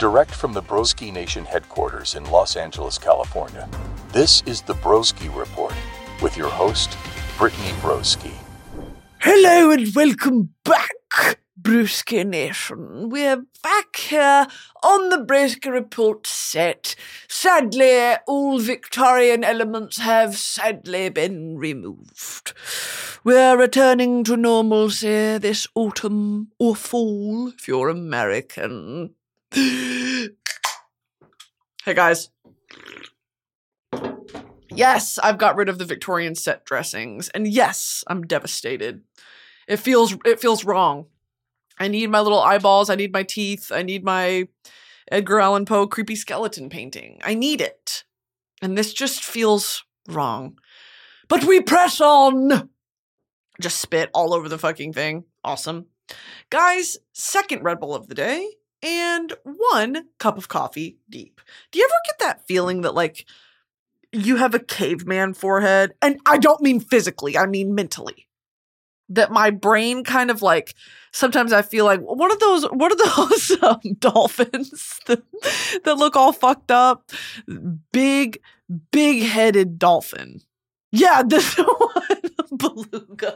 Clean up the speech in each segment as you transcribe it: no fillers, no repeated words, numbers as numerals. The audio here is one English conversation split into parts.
Direct from the Broski Nation headquarters in Los Angeles, California, this is the Broski Report with your host, Brittany Broski. Hello and welcome back, Broski Nation. We're back here on the Broski Report set. Sadly, all Victorian elements have sadly been removed. We're returning to normalcy this autumn or fall, if you're American. Hey guys. Yes, I've got rid of the Victorian set dressings, and yes, I'm devastated. It feels wrong. I need my little eyeballs, I need my teeth, I need my Edgar Allan Poe creepy skeleton painting. I need it. And this just feels wrong. But we press on! Just spit all over the fucking thing. Awesome. Guys, second Red Bull of the day, and 1 cup of coffee deep. Do you ever get that feeling that, like, you have a caveman forehead? And I don't mean physically, I mean mentally. That my brain kind of like, sometimes I feel like, what are those dolphins that look all fucked up? Big-headed dolphin. Yeah, this one, beluga.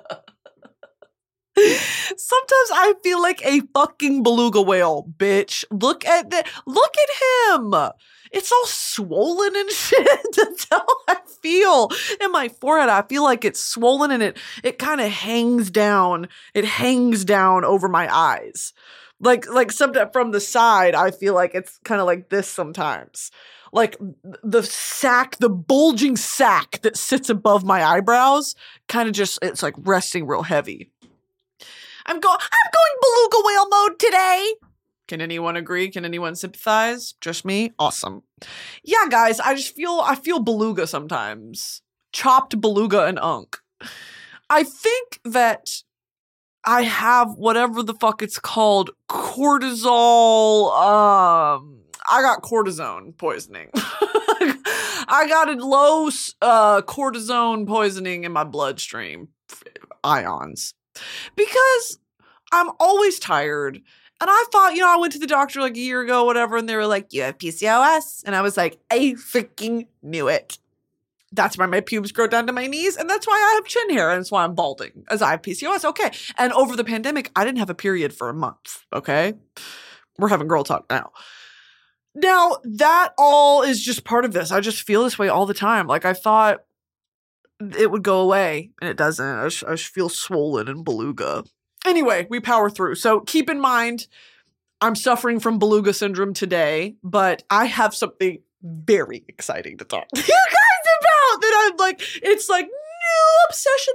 Sometimes I feel like a fucking beluga whale, bitch. Look at him. It's all swollen and shit. That's how I feel. In my forehead, I feel like it's swollen and it kind of hangs down. It hangs down over my eyes. Like sometimes from the side, I feel like it's kind of like this sometimes. Like the bulging sack that sits above my eyebrows, kind of just, it's like resting real heavy. I'm going beluga whale mode today. Can anyone agree? Can anyone sympathize? Just me? Awesome. Yeah, guys, I feel beluga sometimes. Chopped beluga and unk. I think that I have whatever the fuck it's called, cortisol, I got cortisone poisoning. I got a low cortisone poisoning in my bloodstream. Ions. Because I'm always tired. And I thought, I went to the doctor like a year ago, whatever, and they were like, you have PCOS. And I was like, I freaking knew it. That's why my pubes grow down to my knees, and that's why I have chin hair, and that's why I'm balding, as I have PCOS. Okay. And over the pandemic, I didn't have a period for a month. Okay. We're having girl talk now. Now, that all is just part of this. I just feel this way all the time. Like, I thought it would go away, and it doesn't. I just feel swollen and beluga. Anyway, we power through. So keep in mind, I'm suffering from beluga syndrome today, but I have something very exciting to talk to you guys about that I'm like, it's like new obsession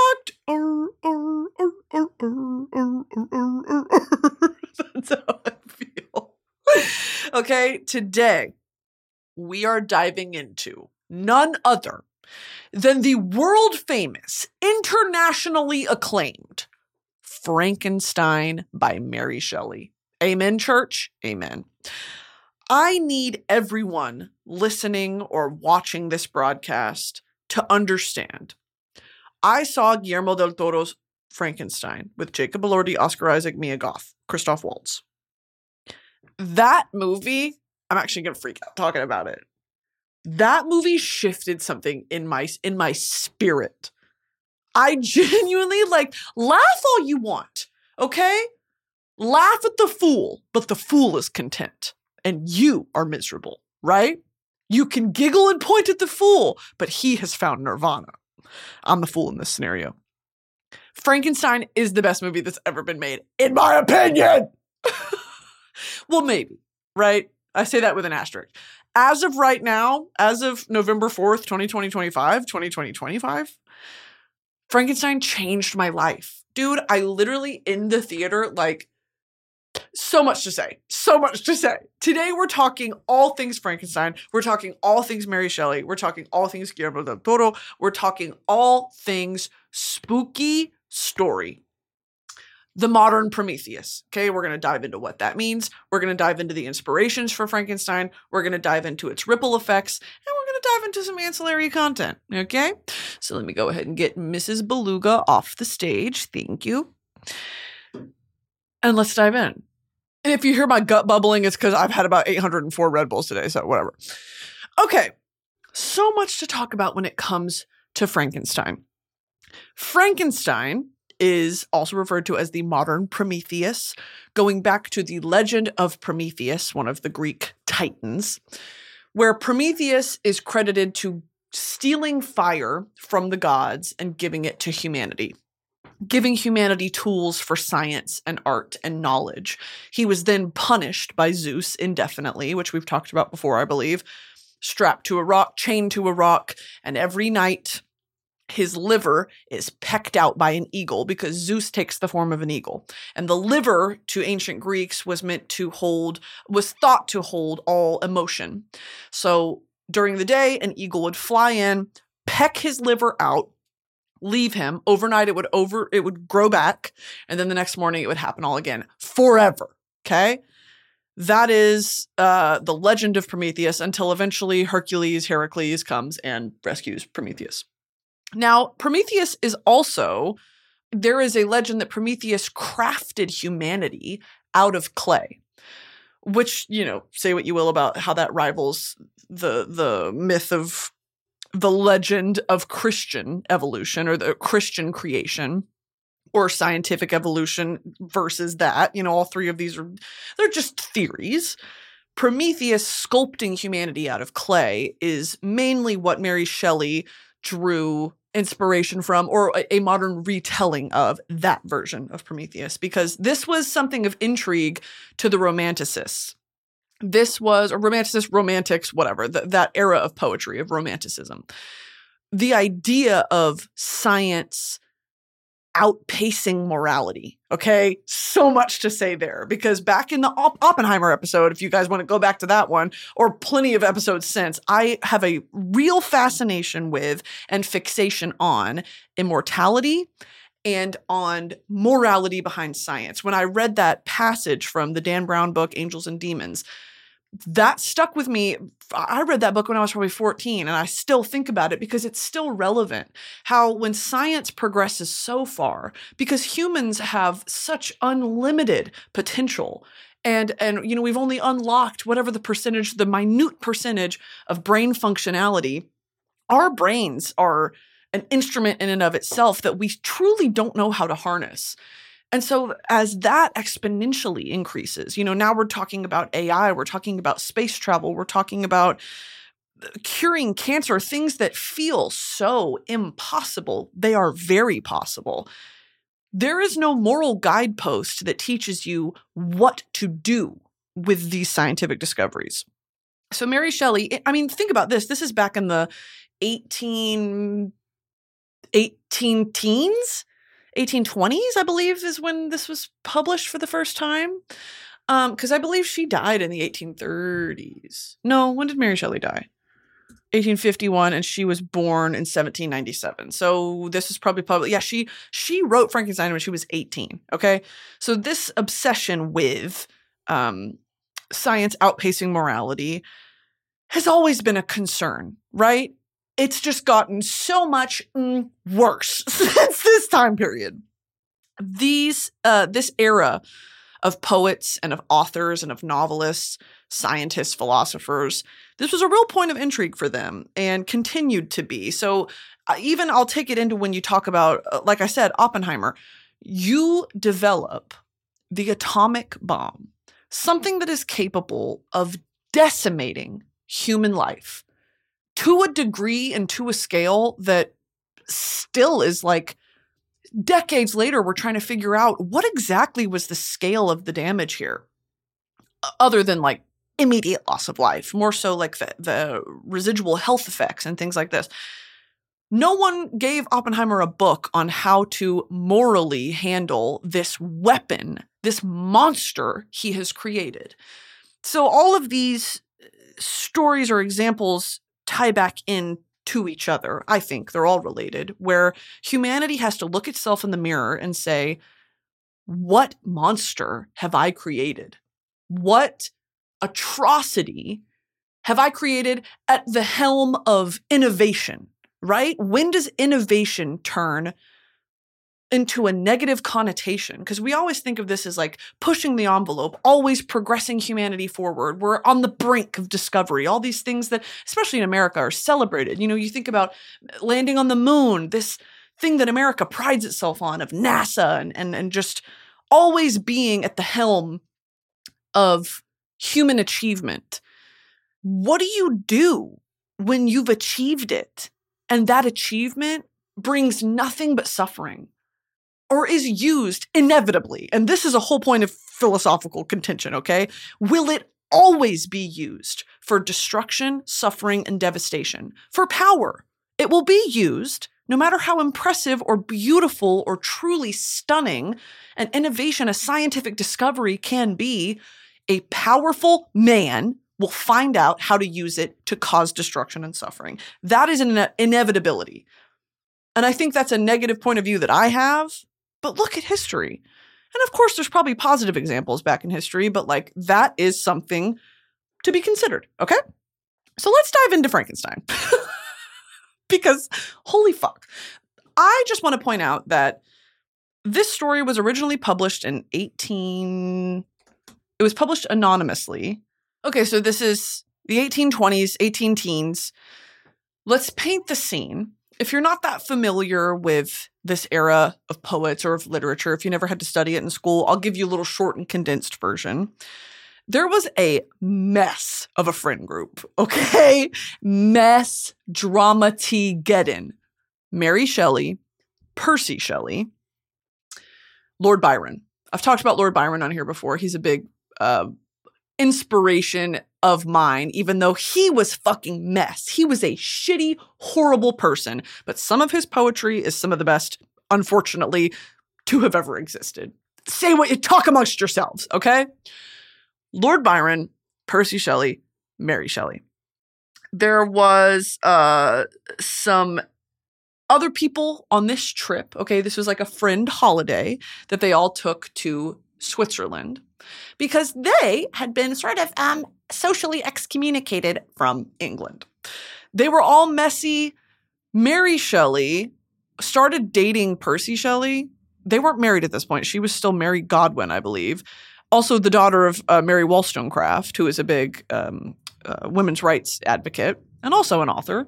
unlocked. That's how I feel. Okay, today we are diving into none other than the world famous, internationally acclaimed Frankenstein by Mary Shelley. Amen, church? Amen. I need everyone listening or watching this broadcast to understand. I saw Guillermo del Toro's Frankenstein with Jacob Elordi, Oscar Isaac, Mia Goth, Christoph Waltz. That movie, I'm actually going to freak out talking about it. That movie shifted something in my spirit. I genuinely, laugh all you want, okay? Laugh at the fool, but the fool is content, and you are miserable, right? You can giggle and point at the fool, but he has found nirvana. I'm the fool in this scenario. Frankenstein is the best movie that's ever been made, in my opinion! Well, maybe, right? I say that with an asterisk. As of right now, as of November 4th, 2025, Frankenstein changed my life. Dude, I literally, in the theater, so much to say. Today, we're talking all things Frankenstein. We're talking all things Mary Shelley. We're talking all things Guillermo del Toro. We're talking all things spooky story. The modern Prometheus. Okay, we're going to dive into what that means. We're going to dive into the inspirations for Frankenstein. We're going to dive into its ripple effects. And we're going to dive into some ancillary content. Okay, so let me go ahead and get Mrs. Beluga off the stage. Thank you. And let's dive in. And if you hear my gut bubbling, it's because I've had about 804 Red Bulls today, so whatever. Okay, so much to talk about when it comes to Frankenstein. Frankenstein is also referred to as the modern Prometheus, going back to the legend of Prometheus, one of the Greek titans, where Prometheus is credited to stealing fire from the gods and giving it to humanity, giving humanity tools for science and art and knowledge. He was then punished by Zeus indefinitely, which we've talked about before, I believe, strapped to a rock, chained to a rock, and every night his liver is pecked out by an eagle because Zeus takes the form of an eagle. And the liver to ancient Greeks was thought to hold all emotion. So during the day, an eagle would fly in, peck his liver out, leave him. Overnight, it would grow back. And then the next morning, it would happen all again forever. Okay. That is the legend of Prometheus until eventually Heracles comes and rescues Prometheus. Now, Prometheus is also, there is a legend that Prometheus crafted humanity out of clay, which, say what you will about how that rivals the myth of the legend of Christian evolution or the Christian creation or scientific evolution versus that. All three of these they're just theories. Prometheus sculpting humanity out of clay is mainly what Mary Shelley drew inspiration from, or a modern retelling of that version of Prometheus, because this was something of intrigue to the Romanticists. This was, or Romanticists, Romantics, whatever, that era of poetry, of Romanticism. The idea of science outpacing morality. Okay, so much to say there, because back in the Oppenheimer episode, if you guys want to go back to that one, or plenty of episodes since, I have a real fascination with and fixation on immortality and on morality behind science. When I read that passage from the Dan Brown book, Angels and Demons, that stuck with me. I read that book when I was probably 14, and I still think about it because it's still relevant. How when science progresses so far, because humans have such unlimited potential, and we've only unlocked whatever the minute percentage of brain functionality. Our brains are an instrument in and of itself that we truly don't know how to harness. And so as that exponentially increases, now we're talking about AI, we're talking about space travel, we're talking about curing cancer, things that feel so impossible. They are very possible. There is no moral guidepost that teaches you what to do with these scientific discoveries. So Mary Shelley, think about this. This is back in the 18 teens? 1820s, I believe, is when this was published for the first time. Because I believe she died in the 1830s. No, when did Mary Shelley die? 1851, and she was born in 1797. So this is probably yeah, she wrote Frankenstein when she was 18, okay? So this obsession with science outpacing morality has always been a concern, right? It's just gotten so much worse since this time period. This era of poets and of authors and of novelists, scientists, philosophers, this was a real point of intrigue for them and continued to be. So even I'll take it into when you talk about, like I said, Oppenheimer, you develop the atomic bomb, something that is capable of decimating human life to a degree and to a scale that still is like decades later, we're trying to figure out what exactly was the scale of the damage here, other than like immediate loss of life, more so like the residual health effects and things like this. No one gave Oppenheimer a book on how to morally handle this weapon, this monster he has created. So all of these stories or examples tie back into each other. I think they're all related, where humanity has to look itself in the mirror and say, what monster have I created? What atrocity have I created at the helm of innovation, right? When does innovation turn into a negative connotation, because we always think of this as like pushing the envelope, always progressing humanity forward. We're on the brink of discovery. All these things that, especially in America, are celebrated. You think about landing on the moon, this thing that America prides itself on, of NASA, and just always being at the helm of human achievement. What do you do when you've achieved it and that achievement brings nothing but suffering, or is used inevitably? And this is a whole point of philosophical contention, okay? Will it always be used for destruction, suffering, and devastation? For power. It will be used, no matter how impressive or beautiful or truly stunning an innovation, a scientific discovery can be. A powerful man will find out how to use it to cause destruction and suffering. That is an inevitability. And I think that's a negative point of view that I have. But look at history. And of course, there's probably positive examples back in history, but like that is something to be considered, okay? So let's dive into Frankenstein. Because holy fuck. I just want to point out that this story was originally published in it was published anonymously. Okay, so this is the 1820s, 18 teens. Let's paint the scene. If you're not that familiar with this era of poets or of literature, if you never had to study it in school, I'll give you a little short and condensed version. There was a mess of a friend group, okay? Mess, drama-T-geddon. Mary Shelley, Percy Shelley, Lord Byron. I've talked about Lord Byron on here before. He's a big inspiration of mine, even though he was fucking mess. He was a shitty, horrible person, but some of his poetry is some of the best, unfortunately, to have ever existed. Say what you talk amongst yourselves, okay? Lord Byron, Percy Shelley, Mary Shelley. There was some other people on this trip, okay? This was like a friend holiday that they all took to Switzerland because they had been sort of socially excommunicated from England. They were all messy. Mary Shelley started dating Percy Shelley. They weren't married at this point. She was still Mary Godwin, I believe. Also the daughter of Mary Wollstonecraft, who is a big women's rights advocate and also an author.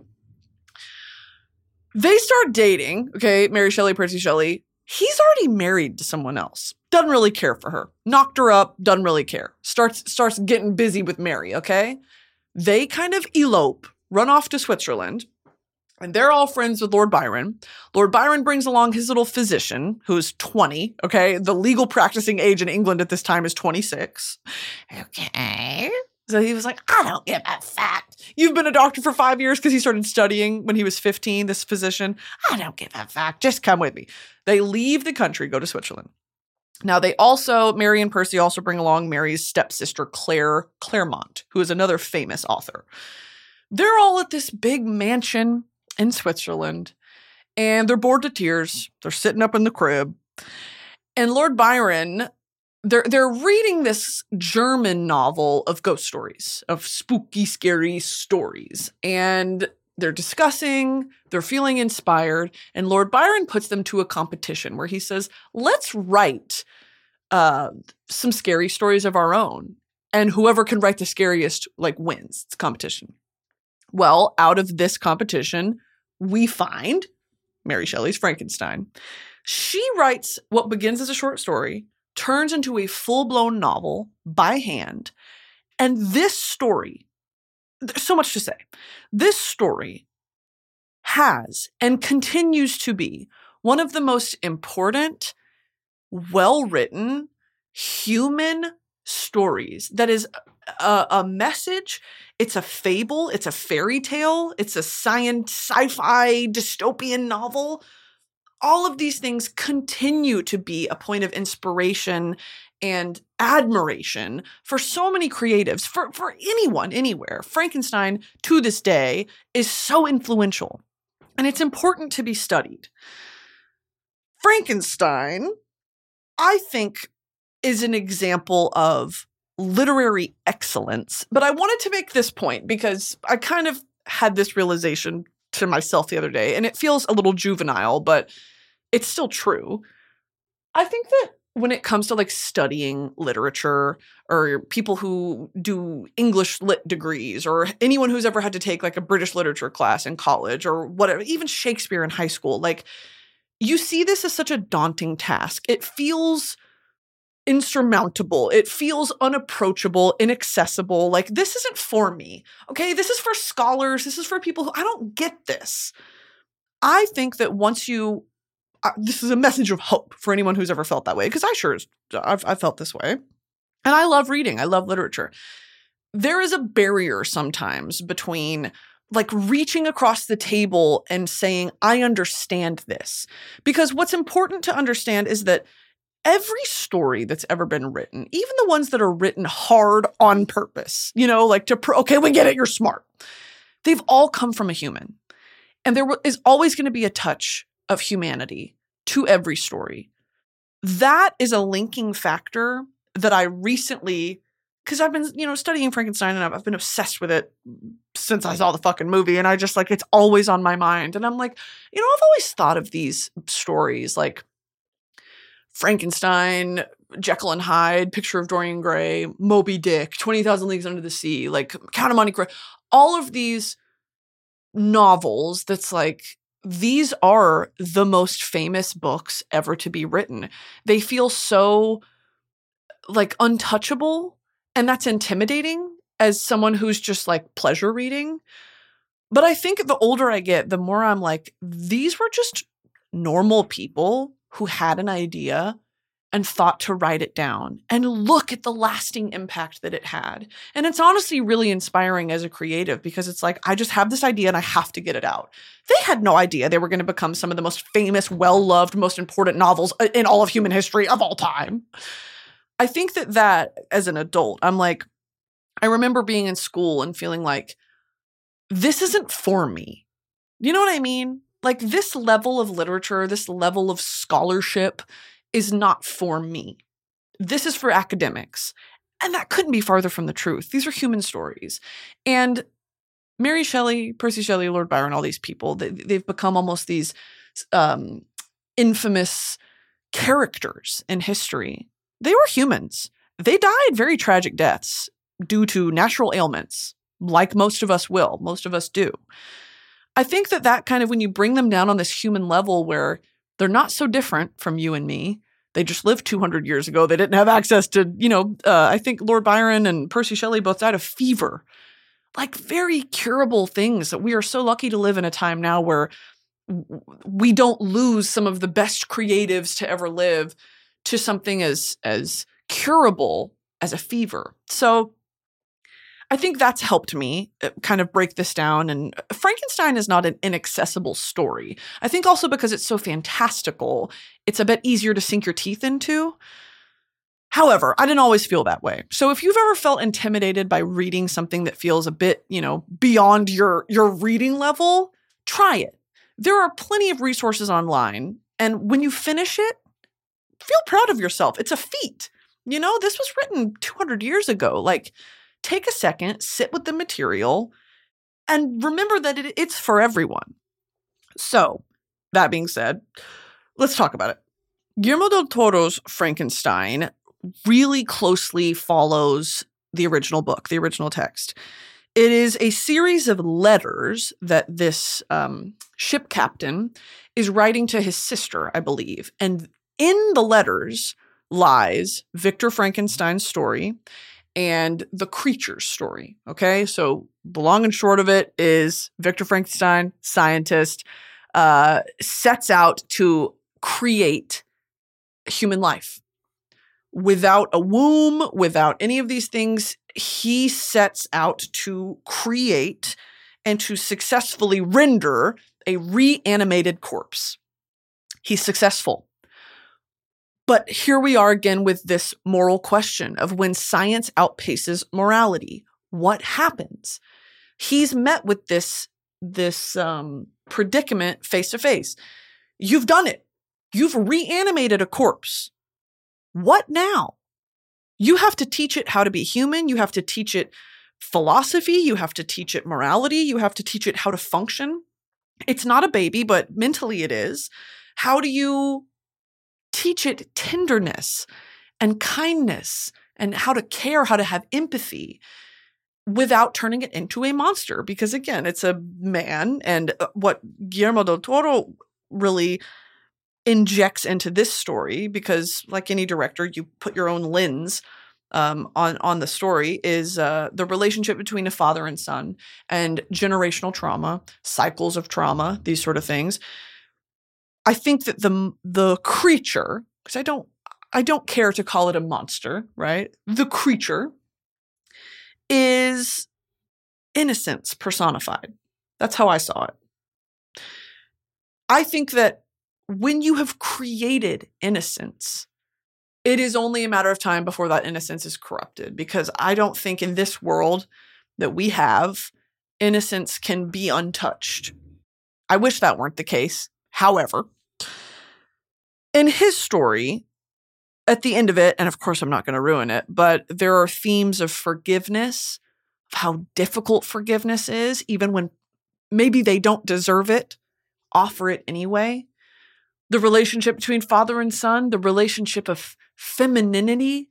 They start dating, okay, Mary Shelley, Percy Shelley. He's already married to someone else. Doesn't really care for her. Knocked her up, doesn't really care. Starts getting busy with Mary, okay? They kind of elope, run off to Switzerland, and they're all friends with Lord Byron. Lord Byron brings along his little physician, who's 20, okay? The legal practicing age in England at this time is 26. Okay. So he was like, I don't give a fuck. You've been a doctor for 5 years because he started studying when he was 15, this physician. I don't give a fuck. Just come with me. They leave the country, go to Switzerland. Now Mary and Percy also bring along Mary's stepsister, Claire Clairmont, who is another famous author. They're all at this big mansion in Switzerland, and they're bored to tears. They're sitting up in the crib. And Lord Byron, they're reading this German novel of ghost stories, of spooky, scary stories. And they're discussing, they're feeling inspired, and Lord Byron puts them to a competition where he says, let's write some scary stories of our own. And whoever can write the scariest, wins. It's a competition. Well, out of this competition, we find Mary Shelley's Frankenstein. She writes what begins as a short story, turns into a full-blown novel by hand. And this story, there's so much to say. This story has and continues to be one of the most important, well-written, human stories that is a message. It's a fable. It's a fairy tale. It's a sci-fi dystopian novel. All of these things continue to be a point of inspiration and admiration for so many creatives, for anyone, anywhere. Frankenstein, to this day, is so influential, and it's important to be studied. Frankenstein, I think, is an example of literary excellence, but I wanted to make this point because I kind of had this realization to myself the other day, and it feels a little juvenile, but it's still true. I think that when it comes to like studying literature or people who do English lit degrees or anyone who's ever had to take like a British literature class in college or whatever, even Shakespeare in high school, like you see this as such a daunting task. It feels insurmountable. It feels unapproachable, inaccessible. Like this isn't for me. Okay. This is for scholars. This is for people who I don't get this. I think that once you this is a message of hope for anyone who's ever felt that way, because I've felt this way. And I love reading. I love literature. There is a barrier sometimes between like reaching across the table and saying, I understand this. Because what's important to understand is that every story that's ever been written, even the ones that are written hard on purpose, like okay, we get it, you're smart. They've all come from a human. And there is always going to be a touch of humanity to every story. That is a linking factor that I recently, because I've been, studying Frankenstein and I've been obsessed with it since I saw the fucking movie. And I just like, it's always on my mind. And I'm like, I've always thought of these stories like Frankenstein, Jekyll and Hyde, Picture of Dorian Gray, Moby Dick, 20,000 Leagues Under the Sea, like Count of Monte Cristo, all of these novels that's like, these are the most famous books ever to be written. They feel so like untouchable, and that's intimidating as someone who's just like pleasure reading. But I think the older I get, the more I'm like, these were just normal people who had an idea and thought to write it down, and look at the lasting impact that it had. And it's honestly really inspiring as a creative, because it's like, I just have this idea and I have to get it out. They had no idea they were going to become some of the most famous, well-loved, most important novels in all of human history of all time. I think that as an adult, I'm like, I remember being in school and feeling like, this isn't for me. You know what I mean? Like this level of literature, this level of scholarship is not for me. This is for academics. And that couldn't be farther from the truth. These are human stories. And Mary Shelley, Percy Shelley, Lord Byron, all these people, they've become almost these infamous characters in history. They were humans. They died very tragic deaths due to natural ailments, like most of us will. Most of us do. I think that kind of, when you bring them down on this human level where they're not so different from you and me. They just lived 200 years ago. They didn't have access to, I think Lord Byron and Percy Shelley both died of fever. Like very curable things that we are so lucky to live in a time now where we don't lose some of the best creatives to ever live to something as curable as a fever. So I think that's helped me kind of break this down. And Frankenstein is not an inaccessible story. I think also because it's so fantastical, it's a bit easier to sink your teeth into. However, I didn't always feel that way. So if you've ever felt intimidated by reading something that feels a bit, beyond your reading level, try it. There are plenty of resources online. And when you finish it, feel proud of yourself. It's a feat. This was written 200 years ago. Like, take a second, sit with the material, and remember that it's for everyone. So, that being said, let's talk about it. Guillermo del Toro's Frankenstein really closely follows the original book, the original text. It is a series of letters that this ship captain is writing to his sister, I believe. And in the letters lies Victor Frankenstein's story and the creature's story. Okay, so the long and short of it is Victor Frankenstein, scientist, sets out to create human life. Without a womb, without any of these things, he sets out to create and to successfully render a reanimated corpse. He's successful. But here we are again with this moral question of when science outpaces morality, what happens? He's met with this predicament face to face. You've done it. You've reanimated a corpse. What now? You have to teach it how to be human. You have to teach it philosophy. You have to teach it morality. You have to teach it how to function. It's not a baby, but mentally it is. How do you teach it tenderness and kindness and how to care, how to have empathy without turning it into a monster? Because again, it's a man, and what Guillermo del Toro really injects into this story, because like any director, you put your own lens on the story, is the relationship between a father and son and generational trauma, cycles of trauma, these sort of things. I think that the creature, because I don't care to call it a monster, right? The creature is innocence personified. That's how I saw it. I think that when you have created innocence, it is only a matter of time before that innocence is corrupted, because I don't think in this world that we have, innocence can be untouched. I wish that weren't the case. However, in his story, at the end of it, and of course I'm not going to ruin it, but there are themes of forgiveness, of how difficult forgiveness is, even when maybe they don't deserve it, offer it anyway. The relationship between father and son, the relationship of femininity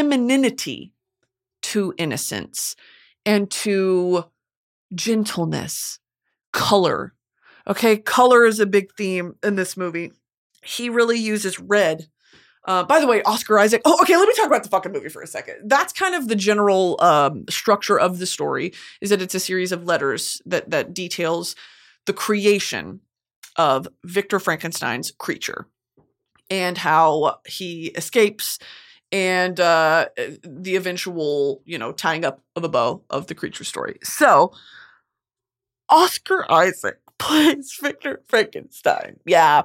to innocence and to gentleness, color. Okay, color is a big theme in this movie. He really uses red. By the way, Oscar Isaac. Oh, okay, let me talk about the fucking movie for a second. That's kind of the general structure of the story, is that it's a series of letters that details the creation of Victor Frankenstein's creature and how he escapes and the eventual, tying up of a bow of the creature story. So, Oscar Isaac plays Victor Frankenstein. Yeah.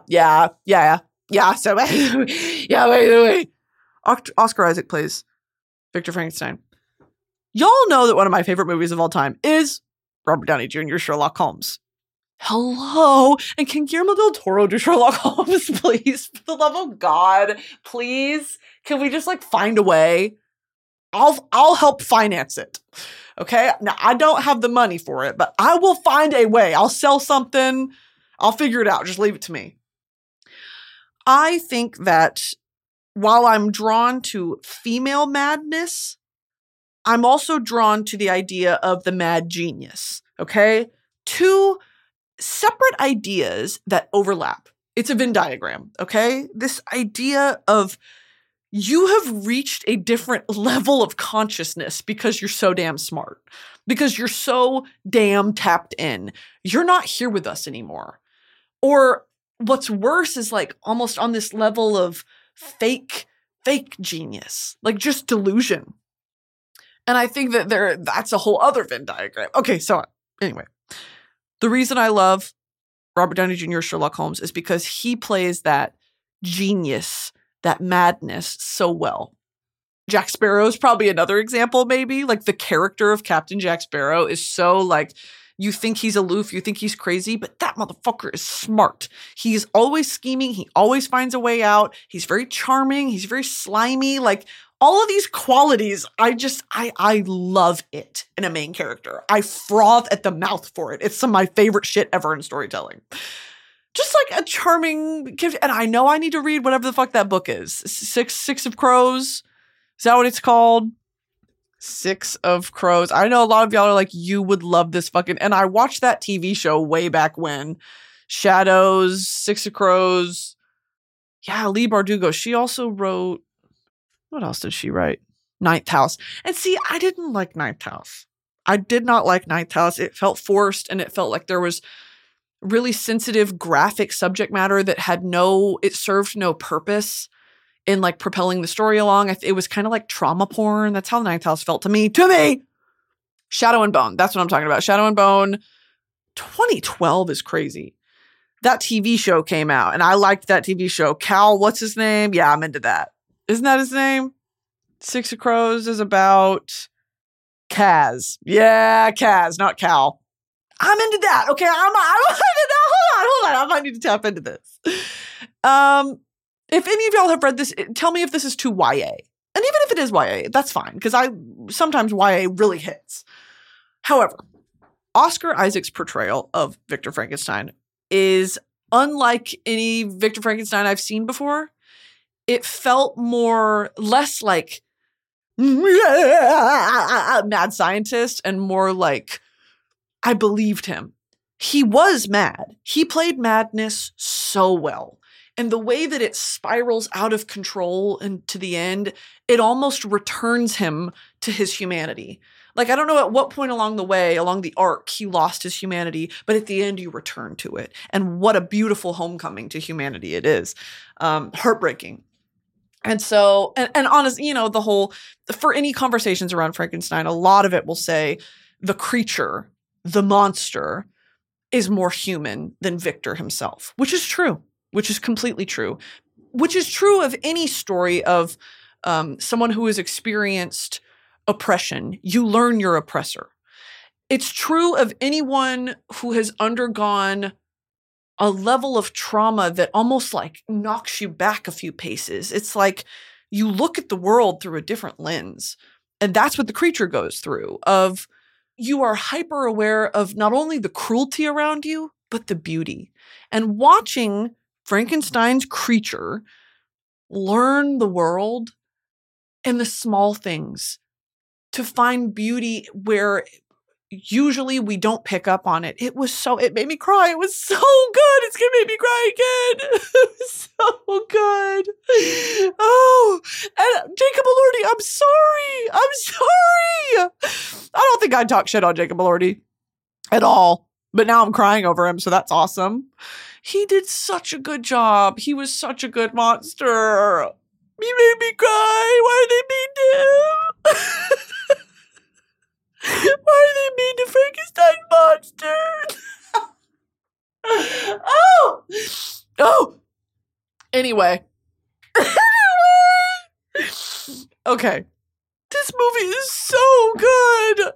So, by the way, Oscar Isaac plays Victor Frankenstein. Y'all know that one of my favorite movies of all time is Robert Downey Jr. Sherlock Holmes. Hello? And can Guillermo del Toro do Sherlock Holmes, please? For the love of God, please? Can we just find a way? I'll help finance it. Okay? Now, I don't have the money for it, but I will find a way. I'll sell something. I'll figure it out. Just leave it to me. I think that while I'm drawn to female madness, I'm also drawn to the idea of the mad genius. Okay? Two separate ideas that overlap. It's a Venn diagram, okay? This idea of you have reached a different level of consciousness because you're so damn smart, because you're so damn tapped in. You're not here with us anymore. Or what's worse is almost on this level of fake genius, just delusion. And I think that that's a whole other Venn diagram. Okay, so anyway. The reason I love Robert Downey Jr. Sherlock Holmes is because he plays that genius, that madness so well. Jack Sparrow is probably another example, maybe. The character of Captain Jack Sparrow is so you think he's aloof, you think he's crazy, but that motherfucker is smart. He's always scheming. He always finds a way out. He's very charming. He's very slimy. All of these qualities, I love it in a main character. I froth at the mouth for it. It's some of my favorite shit ever in storytelling. Just a charming kid. And I know I need to read whatever the fuck that book is. Six of Crows. Is that what it's called? Six of Crows. I know a lot of y'all are you would love this fucking... And I watched that TV show way back when. Shadows, Six of Crows. Yeah, Leigh Bardugo. She also wrote... What else did she write? Ninth House. And see, I didn't like Ninth House. I did not like Ninth House. It felt forced, and it felt like there was really sensitive, graphic subject matter that it served no purpose in propelling the story along. It was kind of like trauma porn. That's how Ninth House felt to me. Shadow and Bone. That's what I'm talking about. Shadow and Bone. 2012 is crazy. That TV show came out, and I liked that TV show. Cal, what's his name? Yeah, I'm into that. Isn't that his name? Six of Crows is about Kaz. Yeah, Kaz, not Cal. I'm into that. Okay, I'm into that. Hold on. I might need to tap into this. If any of y'all have read this, tell me if this is too YA. And even if it is YA, that's fine, because sometimes YA really hits. However, Oscar Isaac's portrayal of Victor Frankenstein is unlike any Victor Frankenstein I've seen before, it felt less like mad scientist and more like I believed him. He was mad. He played madness so well. And the way that it spirals out of control and to the end, it almost returns him to his humanity. Like, I don't know at what point along the way, along the arc, he lost his humanity, but at the end you return to it. And what a beautiful homecoming to humanity it is. Heartbreaking. And so, and honestly, for any conversations around Frankenstein, a lot of it will say the creature, the monster, is more human than Victor himself, which is true, which is completely true, which is true of any story of someone who has experienced oppression. You learn your oppressor. It's true of anyone who has undergone a level of trauma that almost like knocks you back a few paces. It's like you look at the world through a different lens. And that's what the creature goes through of you are hyper aware of not only the cruelty around you, but the beauty. And watching Frankenstein's creature learn the world and the small things to find beauty where usually we don't pick up on it. It made me cry. It was so good. It's going to make me cry again. It was so good. Oh, and Jacob Elordi, I'm sorry. I don't think I'd talk shit on Jacob Elordi at all, but now I'm crying over him. So that's awesome. He did such a good job. He was such a good monster. He made me cry. Why did they mean him? Why are they mean to Frankenstein monster? Oh! Anyway. Okay. This movie is so good.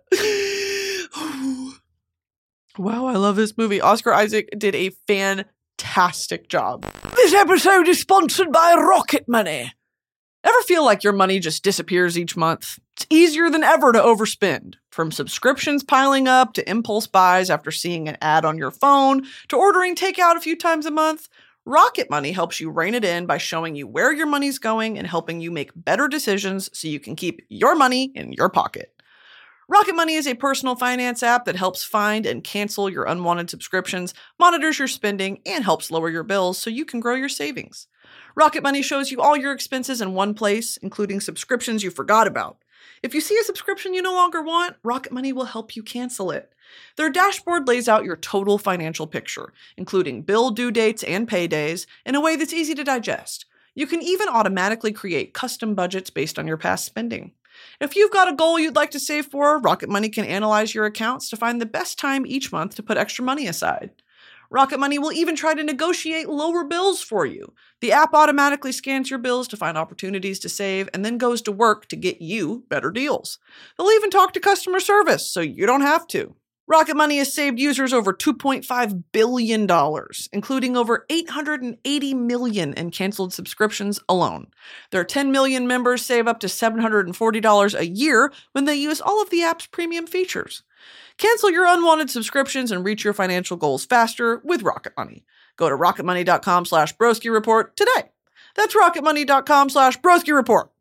Wow, I love this movie. Oscar Isaac did a fantastic job. This episode is sponsored by Rocket Money. Ever feel like your money just disappears each month? It's easier than ever to overspend. From subscriptions piling up to impulse buys after seeing an ad on your phone to ordering takeout a few times a month, Rocket Money helps you rein it in by showing you where your money's going and helping you make better decisions so you can keep your money in your pocket. Rocket Money is a personal finance app that helps find and cancel your unwanted subscriptions, monitors your spending, and helps lower your bills so you can grow your savings. Rocket Money shows you all your expenses in one place, including subscriptions you forgot about. If you see a subscription you no longer want, Rocket Money will help you cancel it. Their dashboard lays out your total financial picture, including bill due dates and paydays, in a way that's easy to digest. You can even automatically create custom budgets based on your past spending. If you've got a goal you'd like to save for, Rocket Money can analyze your accounts to find the best time each month to put extra money aside. Rocket Money will even try to negotiate lower bills for you. The app automatically scans your bills to find opportunities to save and then goes to work to get you better deals. They'll even talk to customer service so you don't have to. Rocket Money has saved users over $2.5 billion, including over $880 million in canceled subscriptions alone. Their 10 million members save up to $740 a year when they use all of the app's premium features. Cancel your unwanted subscriptions and reach your financial goals faster with Rocket Money. Go to rocketmoney.com/Broski Report today. That's rocketmoney.com/Broski Report.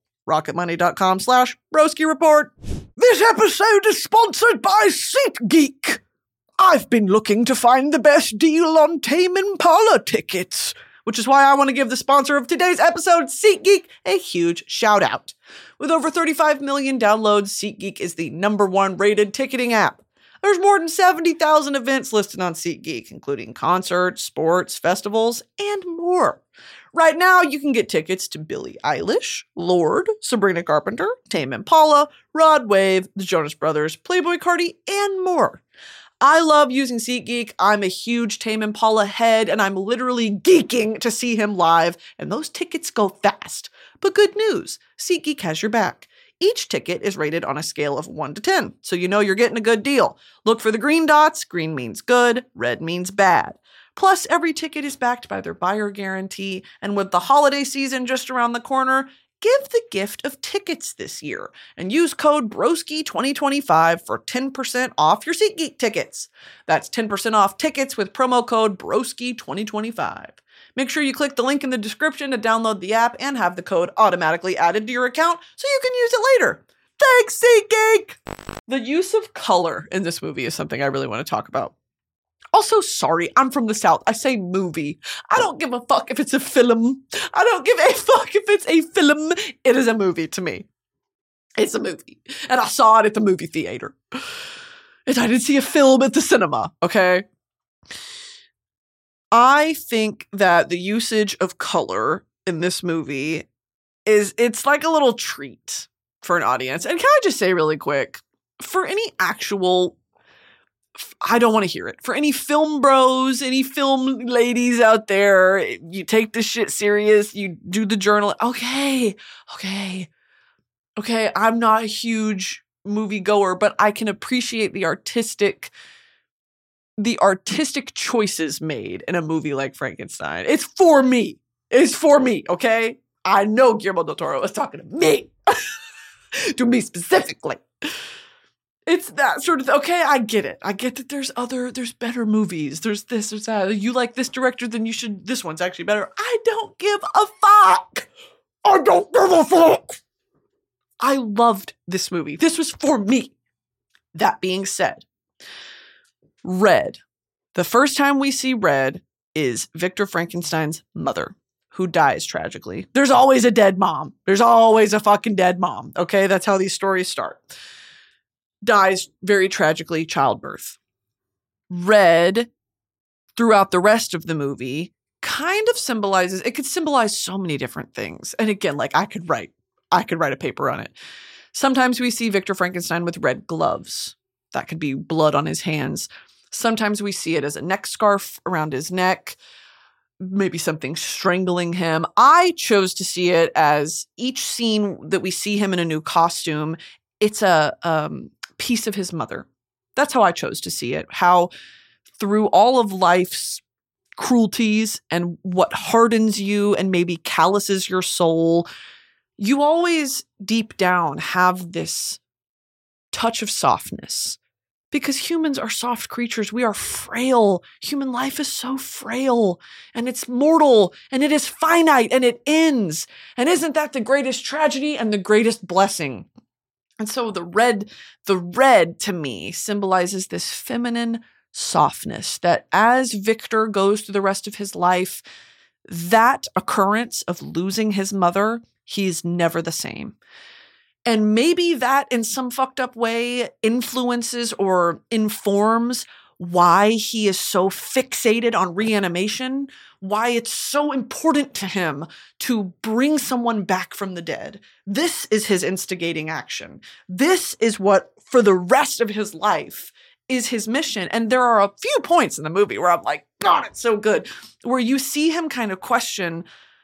rocketmoney.com/Broski Report. This episode is sponsored by SeatGeek. I've been looking to find the best deal on Tame Impala tickets, which is why I want to give the sponsor of today's episode, SeatGeek, a huge shout out. With over 35 million downloads, SeatGeek is the #1 rated ticketing app. There's more than 70,000 events listed on SeatGeek, including concerts, sports, festivals, and more. Right now, you can get tickets to Billie Eilish, Lorde, Sabrina Carpenter, Tame Impala, Rod Wave, the Jonas Brothers, Playboi Carti, and more. I love using SeatGeek. I'm a huge Tame Impala head, and I'm literally geeking to see him live, and those tickets go fast. But good news, SeatGeek has your back. Each ticket is rated on a scale of 1 to 10, so you know you're getting a good deal. Look for the green dots. Green means good, red means bad. Plus, every ticket is backed by their buyer guarantee, and with the holiday season just around the corner, give the gift of tickets this year and use code BROSKI2025 for 10% off your SeatGeek tickets. That's 10% off tickets with promo code BROSKI2025. Make sure you click the link in the description to download the app and have the code automatically added to your account so you can use it later. Thanks, SeatGeek! The use of color in this movie is something I really want to talk about. Also, sorry, I'm from the South. I say movie. I don't give a fuck if it's a film. I don't give a fuck if it's a film. It is a movie to me. It's a movie. And I saw it at the movie theater. And I didn't see a film at the cinema, okay? I think that the usage of color in this movie it's like a little treat for an audience. And can I just say really quick, for any actual, I don't want to hear it. For any film bros, any film ladies out there, you take this shit serious, you do the journal. Okay. I'm not a huge movie goer, but I can appreciate the artistic choices made in a movie like Frankenstein. It's for me, okay? I know Guillermo del Toro is talking to me. To me specifically. It's that sort of, okay, I get it. I get that there's better movies. There's this, there's that. You like this director, then this one's actually better. I don't give a fuck. I loved this movie. This was for me. That being said, Red. The first time we see Red is Victor Frankenstein's mother, who dies tragically. There's always a dead mom. There's always a fucking dead mom. Okay, that's how these stories start. Dies very tragically, childbirth. Red, throughout the rest of the movie, kind of symbolizes, it could symbolize so many different things. And again, like I could write a paper on it. Sometimes we see Victor Frankenstein with red gloves. That could be blood on his hands. Sometimes we see it as a neck scarf around his neck, maybe something strangling him. I chose to see it as each scene that we see him in a new costume, it's a piece of his mother. That's how I chose to see it. How through all of life's cruelties and what hardens you and maybe calluses your soul, you always deep down have this touch of softness. Because humans are soft creatures. We are frail. Human life is so frail and it's mortal and it is finite and it ends. And isn't that the greatest tragedy and the greatest blessing? And so the red to me symbolizes this feminine softness that as Victor goes through the rest of his life, that occurrence of losing his mother, he's never the same. And maybe that in some fucked up way influences or informs why he is so fixated on reanimation, why it's so important to him to bring someone back from the dead. This is his instigating action. This is what, for the rest of his life, is his mission. And there are a few points in the movie where I'm like, God, it's so good, where you see him kind of question,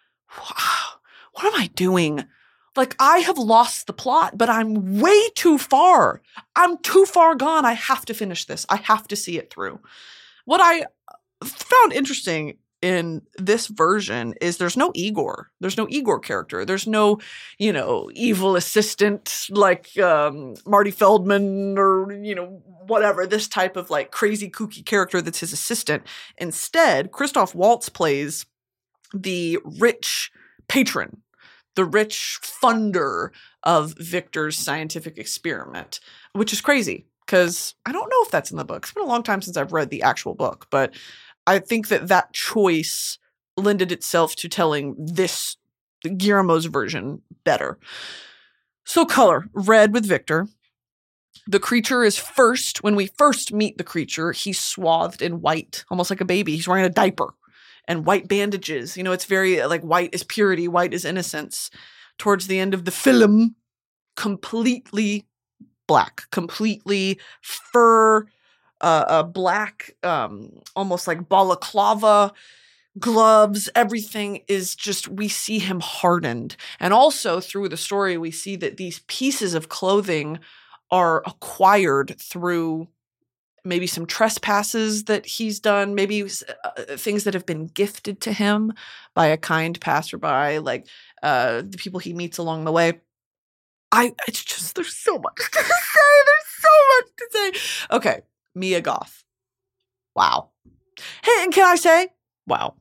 what am I doing? Like, I have lost the plot, but I'm way too far. I'm too far gone. I have to finish this. I have to see it through. What I found interesting in this version is there's no Igor. There's no Igor character. There's no, evil assistant like Marty Feldman or, whatever, this type of like crazy kooky character that's his assistant. Instead, Christoph Waltz plays the rich patron, the rich funder of Victor's scientific experiment, which is crazy because I don't know if that's in the book. It's been a long time since I've read the actual book, but I think that choice lended itself to telling this Guillermo's version better. So color, red with Victor. The creature is when we first meet the creature, he's swathed in white, almost like a baby. He's wearing a diaper. And white bandages. It's very like white is purity, white is innocence. Towards the end of the film, completely black, completely fur, black, almost like balaclava, gloves, everything is just, we see him hardened. And also through the story, we see that these pieces of clothing are acquired through maybe some trespasses that he's done, maybe things that have been gifted to him by a kind passerby, like the people he meets along the way. It's just, there's so much to say. There's so much to say. Okay, Mia Goth. Wow. Hey, and can I say, wow.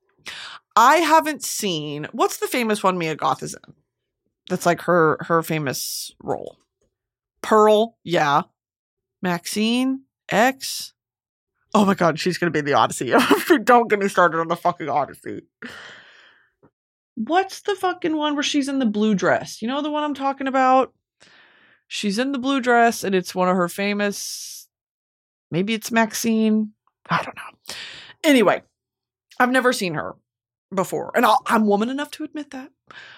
I haven't seen, what's the famous one Mia Goth is in? That's like her famous role. Pearl, yeah. Maxine, X. Oh my God, she's going to be in the Odyssey. Don't get me started on the fucking Odyssey. What's the fucking one where she's in the blue dress? You know the one I'm talking about? She's in the blue dress and it's one of her famous, maybe it's Maxine. I don't know. Anyway, I've never seen her before. And I'm woman enough to admit that.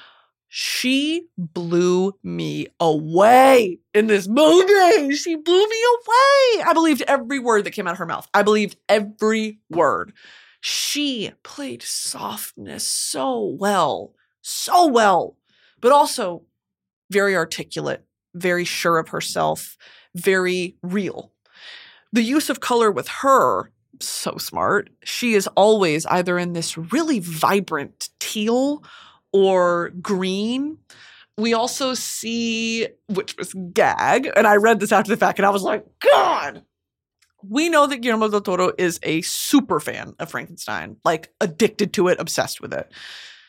She blew me away in this movie. She blew me away. I believed every word that came out of her mouth. I believed every word. She played softness so well, but also very articulate, very sure of herself, very real. The use of color with her, so smart. She is always either in this really vibrant teal or green. We also see, which was gag, and I read this after the fact and I was like, God! We know that Guillermo del Toro is a super fan of Frankenstein, like addicted to it, obsessed with it.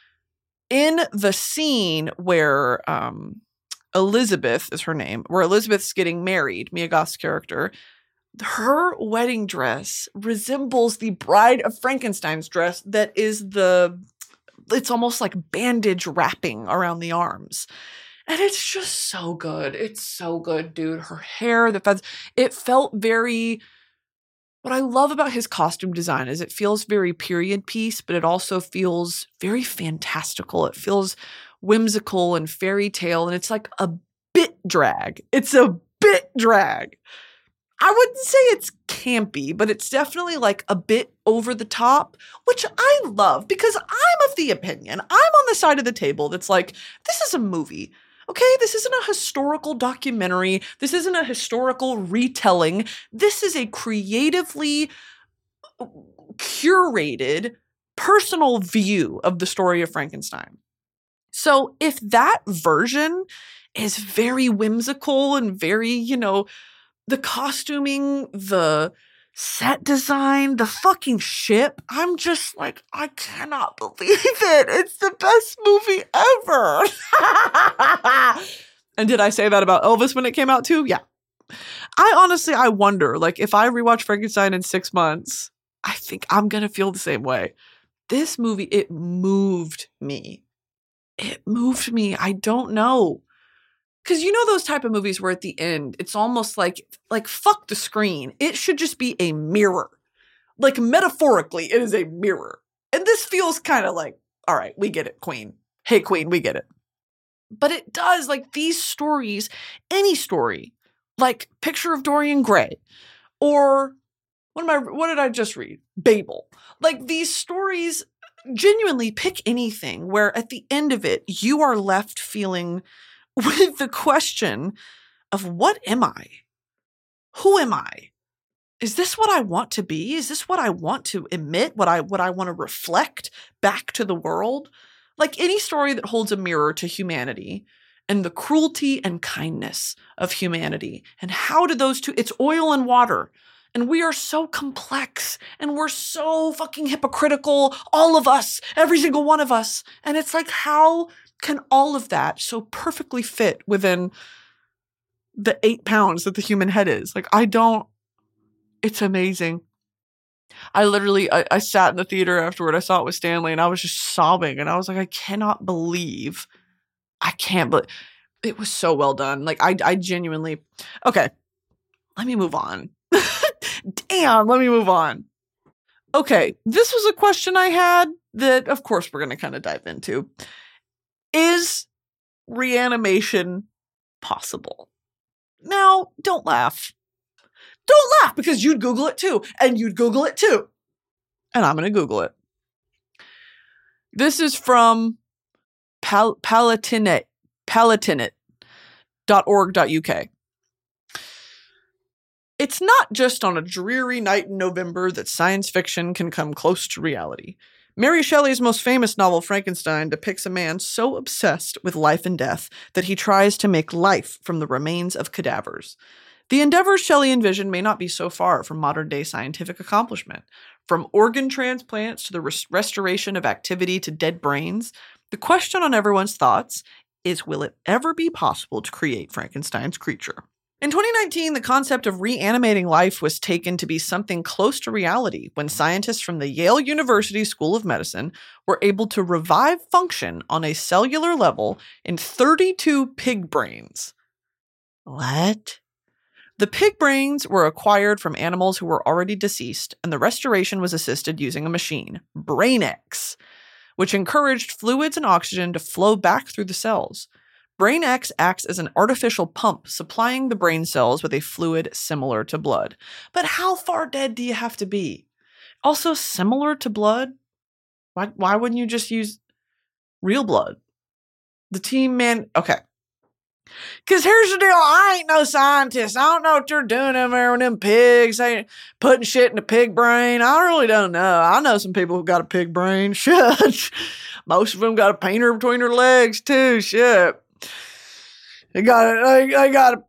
In the scene where Elizabeth is her name, where Elizabeth's getting married, Mia Goth's character, her wedding dress resembles the Bride of Frankenstein's dress that is it's almost like bandage wrapping around the arms. And it's just so good. It's so good, dude. Her hair, the feathers, it felt very... What I love about his costume design is it feels very period piece, but it also feels very fantastical. It feels whimsical and fairy tale, and it's like a bit drag. It's a bit drag. I wouldn't say it's campy, but it's definitely like a bit over the top, which I love because I'm of the opinion, I'm on the side of the table that's like, this is a movie. Okay, this isn't a historical documentary. This isn't a historical retelling. This is a creatively curated personal view of the story of Frankenstein. So if that version is very whimsical and very, the costuming, the set design, the fucking ship, I'm just like, I cannot believe it. It's the best movie ever. And did I say that about Elvis when it came out too? Yeah. I wonder, like, if I rewatch Frankenstein in 6 months, I think I'm going to feel the same way. This movie, it moved me. I don't know. Because you know those type of movies where at the end, it's almost like fuck the screen. It should just be a mirror. Like metaphorically, it is a mirror. And this feels kind of like, all right, we get it, Queen. Hey, Queen, we get it. But it does, like these stories, any story, like Picture of Dorian Gray, or what did I just read? Babel. Like these stories, genuinely pick anything where at the end of it, you are left feeling with the question of what am I? Who am I? Is this what I want to be? Is this what I want to emit? What I want to reflect back to the world? Like any story that holds a mirror to humanity and the cruelty and kindness of humanity. And how do those two, it's oil and water. And we are so complex and we're so fucking hypocritical. All of us, every single one of us. And it's like, how can all of that so perfectly fit within the 8 pounds that the human head is? Like, it's amazing. I sat in the theater afterward. I saw it with Stanley and I was just sobbing. And I was like, I can't believe. It was so well done. Like, I genuinely, okay, let me move on. Damn, let me move on. Okay, this was a question I had that, of course, we're going to kind of dive into. Is reanimation possible? Now, don't laugh. Don't laugh because you'd Google it too. And you'd Google it too. And I'm going to Google it. This is from Palatinate.org.uk. It's not just on a dreary night in November that science fiction can come close to reality. Mary Shelley's most famous novel, Frankenstein, depicts a man so obsessed with life and death that he tries to make life from the remains of cadavers. The endeavors Shelley envisioned may not be so far from modern-day scientific accomplishment. From organ transplants to the restoration of activity to dead brains, the question on everyone's thoughts is, will it ever be possible to create Frankenstein's creature? In 2019, the concept of reanimating life was taken to be something close to reality when scientists from the Yale University School of Medicine were able to revive function on a cellular level in 32 pig brains. What? The pig brains were acquired from animals who were already deceased, and the restoration was assisted using a machine, BrainX, which encouraged fluids and oxygen to flow back through the cells. BrainX acts as an artificial pump, supplying the brain cells with a fluid similar to blood. But how far dead do you have to be? Also, similar to blood? Why wouldn't you just use real blood? The team, man, okay. Because here's the deal, I ain't no scientist. I don't know what they're doing over there with them pigs. They putting shit in the pig brain. I really don't know. I know some people who got a pig brain. Shit. Most of them got a painter between their legs, too. Shit. They got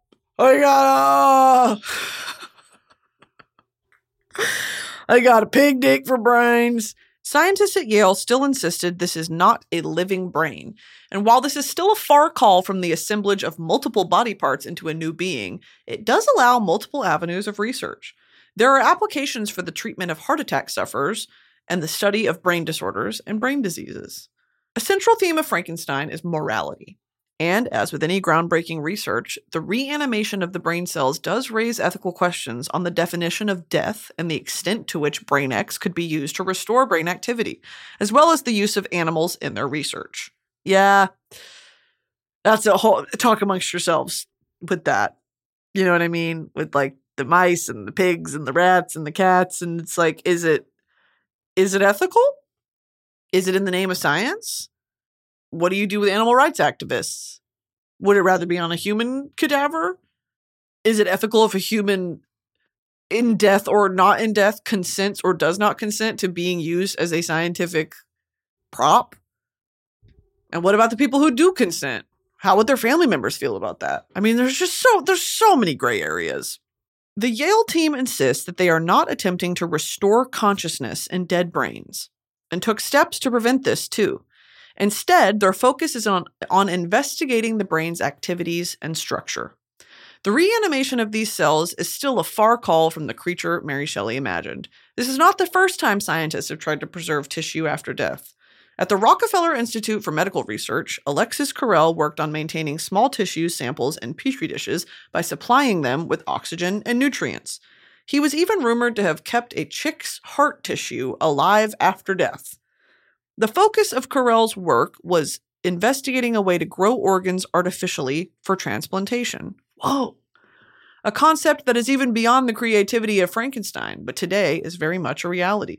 a pig dick for brains. Scientists at Yale still insisted this is not a living brain. And while this is still a far call from the assemblage of multiple body parts into a new being, it does allow multiple avenues of research. There are applications for the treatment of heart attack sufferers and the study of brain disorders and brain diseases. A central theme of Frankenstein is morality. And as with any groundbreaking research, the reanimation of the brain cells does raise ethical questions on the definition of death and the extent to which BrainX could be used to restore brain activity, as well as the use of animals in their research. Yeah, that's a whole talk amongst yourselves with that. You know what I mean? With like the mice and the pigs and the rats and the cats. And it's like, is it ethical? Is it in the name of science? What do you do with animal rights activists? Would it rather be on a human cadaver? Is it ethical if a human in death or not in death consents or does not consent to being used as a scientific prop? And what about the people who do consent? How would their family members feel about that? I mean, there's so many gray areas. The Yale team insists that they are not attempting to restore consciousness in dead brains, and took steps to prevent this too. Instead, their focus is on investigating the brain's activities and structure. The reanimation of these cells is still a far call from the creature Mary Shelley imagined. This is not the first time scientists have tried to preserve tissue after death. At the Rockefeller Institute for Medical Research, Alexis Carrel worked on maintaining small tissue samples in petri dishes by supplying them with oxygen and nutrients. He was even rumored to have kept a chick's heart tissue alive after death. The focus of Carrel's work was investigating a way to grow organs artificially for transplantation. Whoa! A concept that is even beyond the creativity of Frankenstein, but today is very much a reality.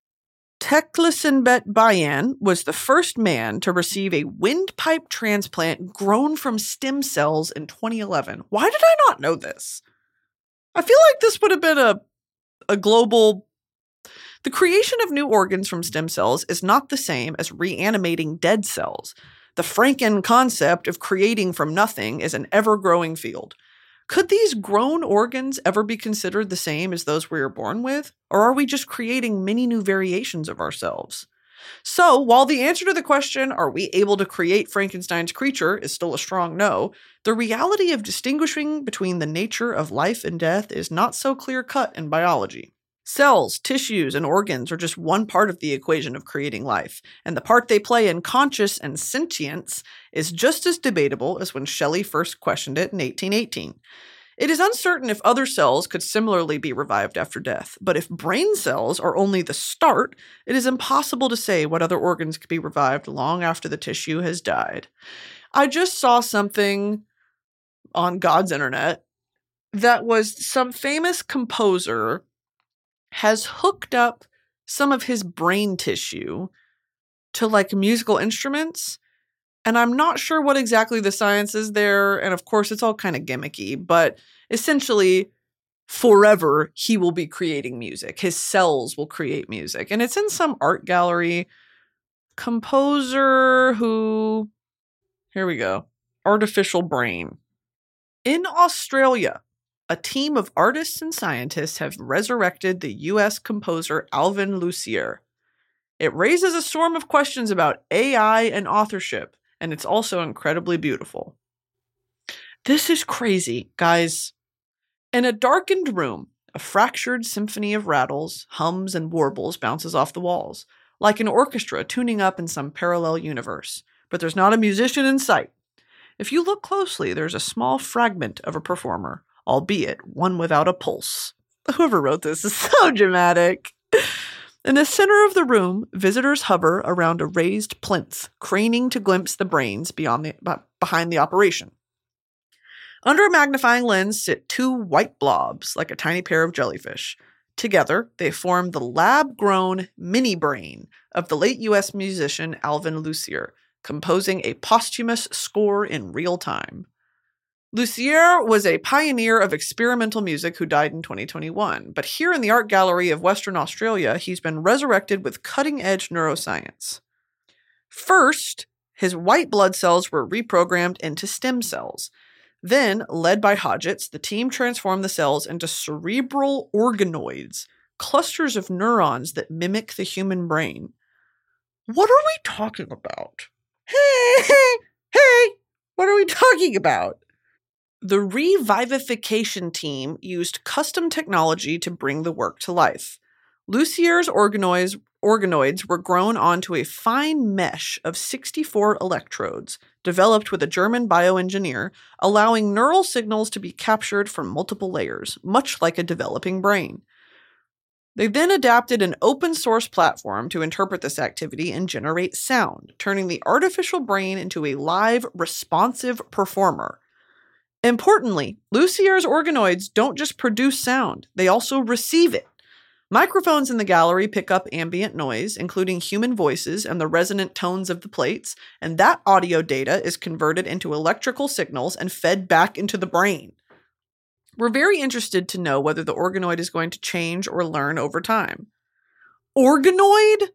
Teclissenbet Bayan was the first man to receive a windpipe transplant grown from stem cells in 2011. Why did I not know this? I feel like this would have been a global... The creation of new organs from stem cells is not the same as reanimating dead cells. The Franken concept of creating from nothing is an ever-growing field. Could these grown organs ever be considered the same as those we are born with? Or are we just creating many new variations of ourselves? So, while the answer to the question, are we able to create Frankenstein's creature, is still a strong no, the reality of distinguishing between the nature of life and death is not so clear-cut in biology. Cells, tissues, and organs are just one part of the equation of creating life, and the part they play in conscious and sentience is just as debatable as when Shelley first questioned it in 1818. It is uncertain if other cells could similarly be revived after death, but if brain cells are only the start, it is impossible to say what other organs could be revived long after the tissue has died. I just saw something on God's internet that was some famous composer has hooked up some of his brain tissue to like musical instruments. And I'm not sure what exactly the science is there. And of course, it's all kind of gimmicky, but essentially forever he will be creating music. His cells will create music. And it's in some art gallery. Composer who, here we go, artificial brain. In Australia, a team of artists and scientists have resurrected the US composer Alvin Lucier. It raises a storm of questions about AI and authorship, and it's also incredibly beautiful. This is crazy, guys. In a darkened room, a fractured symphony of rattles, hums, and warbles bounces off the walls, like an orchestra tuning up in some parallel universe. But there's not a musician in sight. If you look closely, there's a small fragment of a performer, albeit one without a pulse. Whoever wrote this is so dramatic. In the center of the room, visitors hover around a raised plinth, craning to glimpse the brains behind the operation. Under a magnifying lens sit two white blobs, like a tiny pair of jellyfish. Together, they form the lab-grown mini-brain of the late U.S. musician Alvin Lucier, composing a posthumous score in real time. Lucier was a pioneer of experimental music who died in 2021, but here in the Art Gallery of Western Australia, he's been resurrected with cutting-edge neuroscience. First, his white blood cells were reprogrammed into stem cells. Then, led by Hodgetts, the team transformed the cells into cerebral organoids, clusters of neurons that mimic the human brain. What are we talking about? Hey, what are we talking about? The revivification team used custom technology to bring the work to life. Lucier's organoids were grown onto a fine mesh of 64 electrodes, developed with a German bioengineer, allowing neural signals to be captured from multiple layers, much like a developing brain. They then adapted an open-source platform to interpret this activity and generate sound, turning the artificial brain into a live, responsive performer. Importantly, Lucier's organoids don't just produce sound, they also receive it. Microphones in the gallery pick up ambient noise, including human voices and the resonant tones of the plates, and that audio data is converted into electrical signals and fed back into the brain. We're very interested to know whether the organoid is going to change or learn over time. Organoid?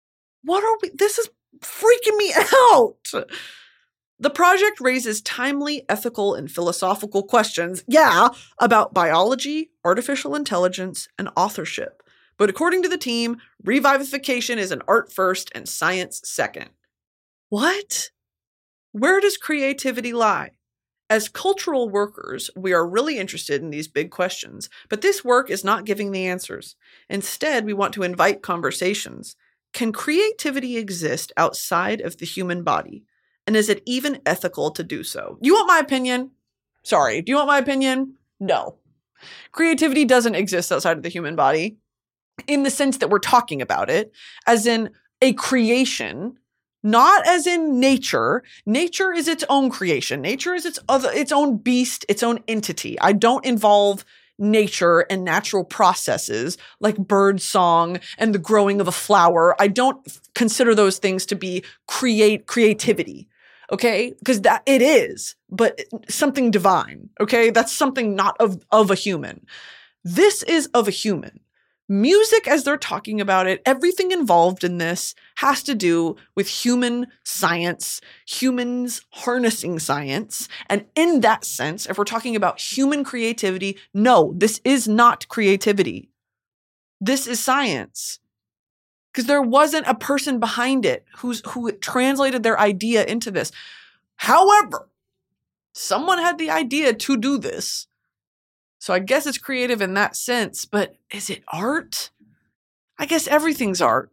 This is freaking me out! The project raises timely, ethical, and philosophical questions, about biology, artificial intelligence, and authorship. But according to the team, revivification is an art first and science second. What? Where does creativity lie? As cultural workers, we are really interested in these big questions, but this work is not giving the answers. Instead, we want to invite conversations. Can creativity exist outside of the human body? And is it even ethical to do so? You want my opinion? Sorry, do you want my opinion? No. Creativity doesn't exist outside of the human body in the sense that we're talking about it, as in a creation, not as in nature. Nature is its own creation. Nature is its own beast, its own entity. I don't involve nature and natural processes like bird song and the growing of a flower. I don't consider those things to be creativity. Okay, because that it is, but something divine. Okay, that's something not of a human. This is of a human. Music, as they're talking about it, everything involved in this has to do with human science, humans harnessing science. And in that sense, if we're talking about human creativity, no, this is not creativity. This is science. Because there wasn't a person behind it who translated their idea into this. However, someone had the idea to do this. So I guess it's creative in that sense, but is it art? I guess everything's art.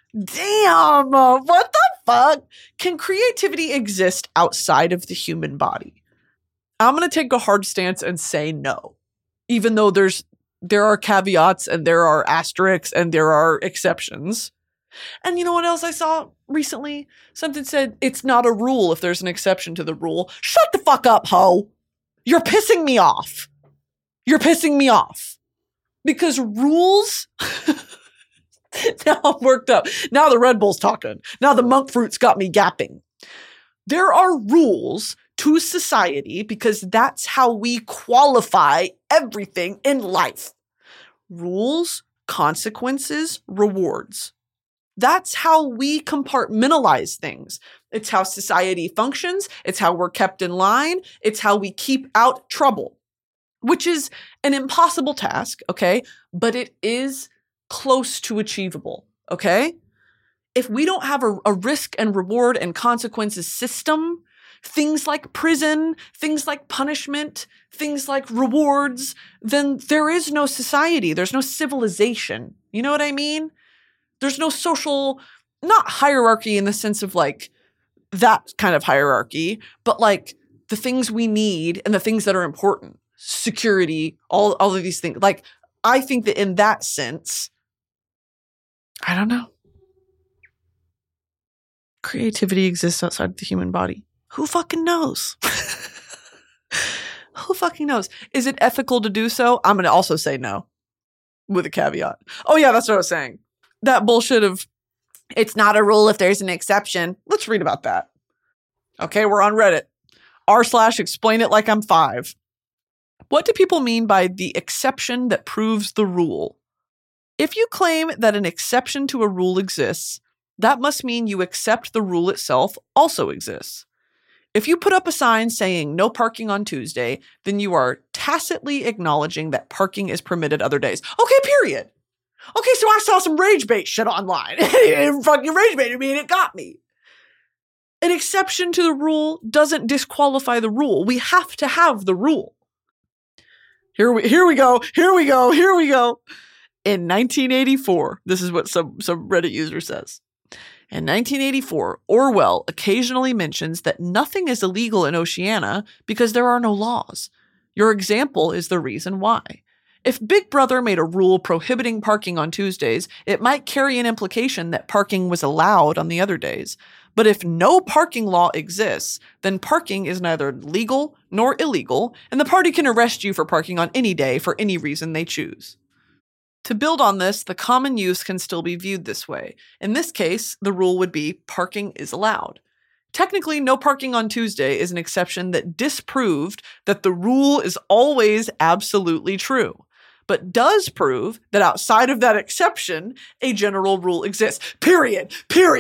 Damn, what the fuck? Can creativity exist outside of the human body? I'm going to take a hard stance and say no, even though there are caveats and there are asterisks and there are exceptions. And you know what else I saw recently? Something said it's not a rule if there's an exception to the rule. Shut the fuck up, ho. You're pissing me off. You're pissing me off. Because rules... Now I'm worked up. Now the Red Bull's talking. Now the monk fruit's got me gapping. There are rules to society because that's how we qualify everything in life. Rules, consequences, rewards. That's how we compartmentalize things. It's how society functions. It's how we're kept in line. It's how we keep out trouble, which is an impossible task, okay? But it is close to achievable, okay? If we don't have a risk and reward and consequences system, things like prison, things like punishment, things like rewards, then there is no society. There's no civilization. You know what I mean? There's no social, not hierarchy in the sense of like that kind of hierarchy, but like the things we need and the things that are important. Security, all of these things. Like, I think that in that sense, I don't know. Creativity exists outside of the human body. Who fucking knows? Who fucking knows? Is it ethical to do so? I'm going to also say no with a caveat. Oh yeah, that's what I was saying. That bullshit of it's not a rule if there's an exception. Let's read about that. Okay, we're on Reddit. r/explain it like I'm 5. What do people mean by the exception that proves the rule? If you claim that an exception to a rule exists, that must mean you accept the rule itself also exists. If you put up a sign saying no parking on Tuesday, then you are tacitly acknowledging that parking is permitted other days. Okay, period. Okay, so I saw some rage bait shit online. It fucking rage baited me and it got me. An exception to the rule doesn't disqualify the rule. We have to have the rule. Here we go. In 1984, this is what some Reddit user says. In 1984, Orwell occasionally mentions that nothing is illegal in Oceania because there are no laws. Your example is the reason why. If Big Brother made a rule prohibiting parking on Tuesdays, it might carry an implication that parking was allowed on the other days. But if no parking law exists, then parking is neither legal nor illegal, and the party can arrest you for parking on any day for any reason they choose. To build on this, the common use can still be viewed this way. In this case, the rule would be parking is allowed. Technically, no parking on Tuesday is an exception that disproved that the rule is always absolutely true, but does prove that outside of that exception, a general rule exists. Period.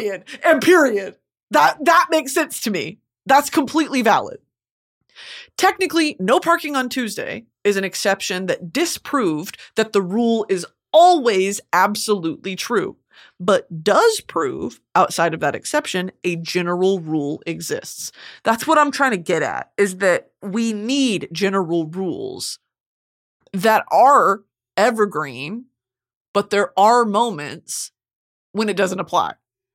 That makes sense to me. That's completely valid. Technically, no parking on Tuesday is an exception that disproved that the rule is always absolutely true, but does prove, outside of that exception, a general rule exists. That's what I'm trying to get at, is that we need general rules that are evergreen, but there are moments when it doesn't apply.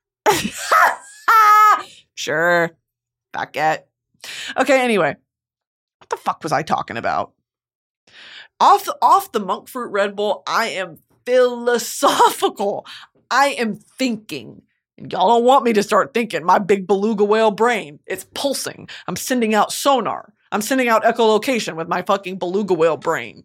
Sure. Fuck it. Okay, anyway. What the fuck was I talking about? Off the monk fruit Red Bull, I am philosophical. I am thinking. And y'all don't want me to start thinking. My big beluga whale brain, it's pulsing. I'm sending out sonar. I'm sending out echolocation with my fucking beluga whale brain.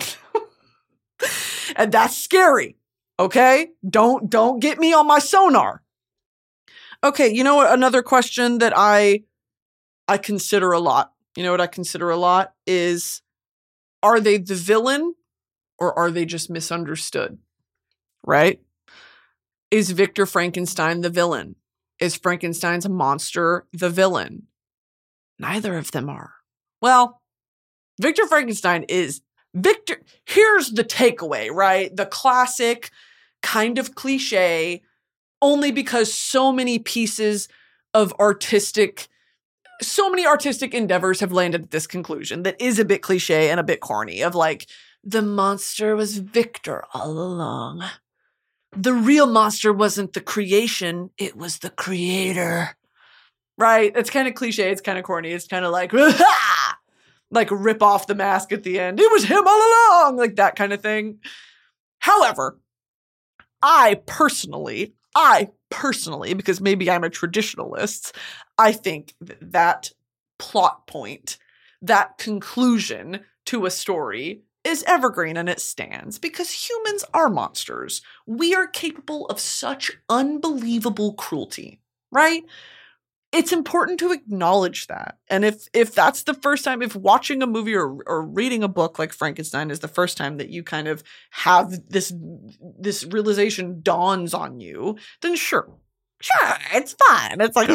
And that's scary. Okay? Don't get me on my sonar. Okay, you know what? Another question that I consider a lot. You know what I consider a lot is, are they the villain or are they just misunderstood? Right? Is Victor Frankenstein the villain? Is Frankenstein's monster the villain? Neither of them are. Well, Victor Frankenstein is Victor. Here's the takeaway, right? The classic kind of cliche, only because so many artistic endeavors have landed at this conclusion that is a bit cliche and a bit corny, of like, the monster was Victor all along. The real monster wasn't the creation, it was the creator. Right? It's kind of cliche, it's kind of corny, it's kind of like, like rip off the mask at the end. It was him all along, like that kind of thing. However, I personally, because maybe I'm a traditionalist, I think that plot point, that conclusion to a story is evergreen and it stands because humans are monsters. We are capable of such unbelievable cruelty, right? it's important to acknowledge that. And if that's the first time, if watching a movie or reading a book like Frankenstein is the first time that you kind of have this realization dawns on you, then sure, it's fine. It's like,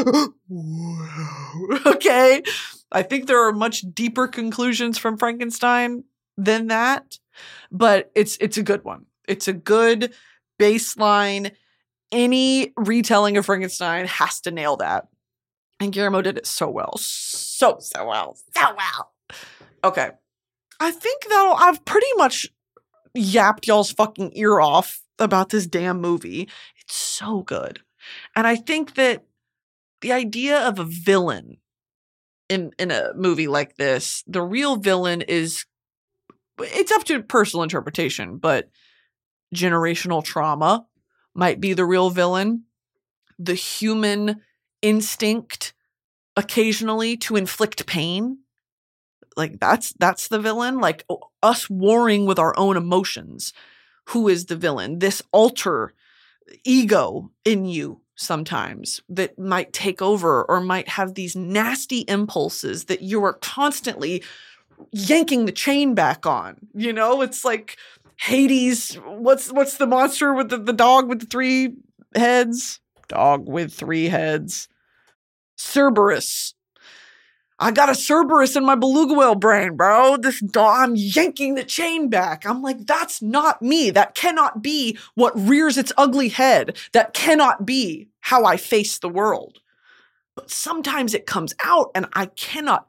okay. I think there are much deeper conclusions from Frankenstein than that, but it's a good one. It's a good baseline. Any retelling of Frankenstein has to nail that. And Guillermo did it so well. So well. Okay. I think I've pretty much yapped y'all's fucking ear off about this damn movie. It's so good. And I think that the idea of a villain in a movie like this, the real villain it's up to personal interpretation, but generational trauma might be the real villain. The human instinct occasionally to inflict pain, like that's the villain. Like us warring with our own emotions. Who is the villain? This alter ego in you sometimes that might take over or might have these nasty impulses that you are constantly yanking the chain back on. You know, it's like Hades. What's the monster with the dog with the 3 heads? Dog with 3 heads. Cerberus. I got a Cerberus in my beluga whale brain, bro. This dog, I'm yanking the chain back. I'm like, that's not me. That cannot be what rears its ugly head. That cannot be how I face the world. But sometimes it comes out and I cannot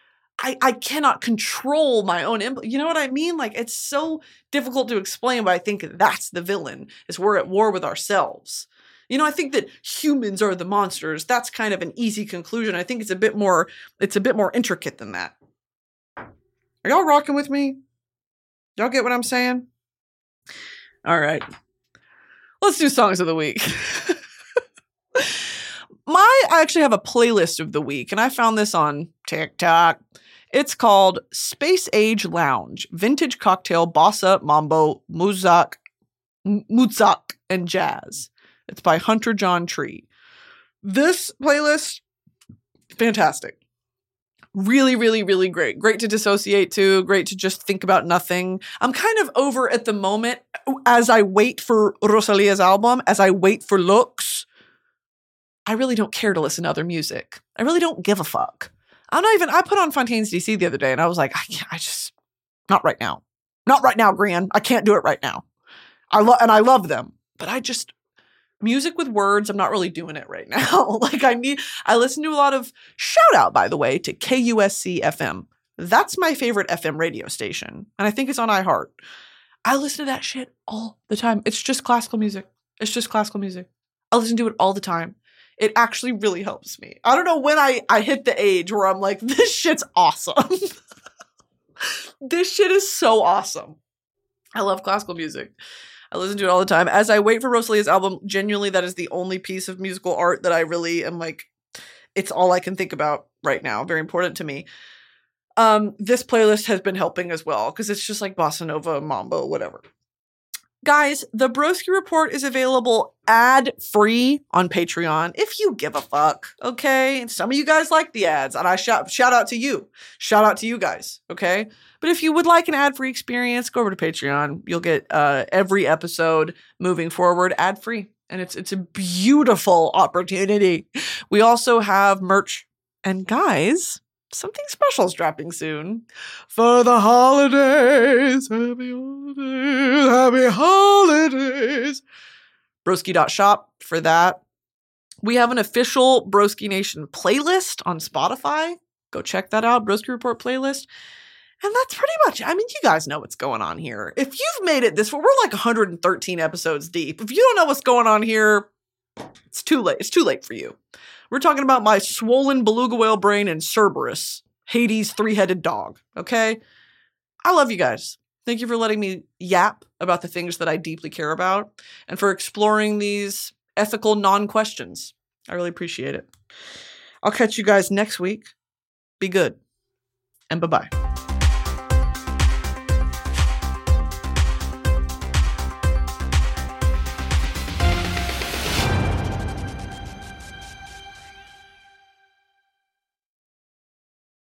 control my own you know what I mean? Like, it's so difficult to explain, but I think that's the villain, is we're at war with ourselves. You know, I think that humans are the monsters. That's kind of an easy conclusion. I think it's a bit more intricate than that. Are y'all rocking with me? Y'all get what I'm saying? All right. Let's do songs of the week. I actually have a playlist of the week, and I found this on TikTok. It's called Space Age Lounge, Vintage Cocktail, Bossa, Mambo, Muzak, and Jazz. It's by Hunter John Tree. This playlist, fantastic. Really, really, really great. Great to dissociate to. Great to just think about nothing. I'm kind of over at the moment, as I wait for Rosalia's album, as I wait for Lux, I really don't care to listen to other music. I really don't give a fuck. I put on Fontaine's DC the other day and I was like, not right now. Not right now, Gran. I can't do it right now. I love them, but music with words, I'm not really doing it right now. Like I listen to a lot of, shout out, by the way, to KUSC FM. That's my favorite FM radio station. And I think it's on iHeart. I listen to that shit all the time. It's just classical music. I listen to it all the time. It actually really helps me. I don't know when I hit the age where I'm like, this shit's awesome. This shit is so awesome. I love classical music. I listen to it all the time. As I wait for Rosalia's album, genuinely, that is the only piece of musical art that I really am like, it's all I can think about right now. Very important to me. This playlist has been helping as well, because it's just like bossa nova, mambo, whatever. Guys, the Broski Report is available ad-free on Patreon if you give a fuck, okay? And some of you guys like the ads, and I shout out to you. Shout out to you guys, okay? But if you would like an ad-free experience, go over to Patreon. You'll get every episode moving forward ad-free, and it's a beautiful opportunity. We also have merch, and guys, something special is dropping soon for the holidays. Happy holidays. Broski.shop for that. We have an official Broski Nation playlist on Spotify. Go check that out. Broski Report playlist. And that's pretty much, I mean, you guys know what's going on here. If you've made it this far, we're like 113 episodes deep. If you don't know what's going on here, it's too late. It's too late for you. We're talking about my swollen beluga whale brain and Cerberus, Hades' 3-headed dog, okay? I love you guys. Thank you for letting me yap about the things that I deeply care about and for exploring these ethical non-questions. I really appreciate it. I'll catch you guys next week. Be good, and bye-bye.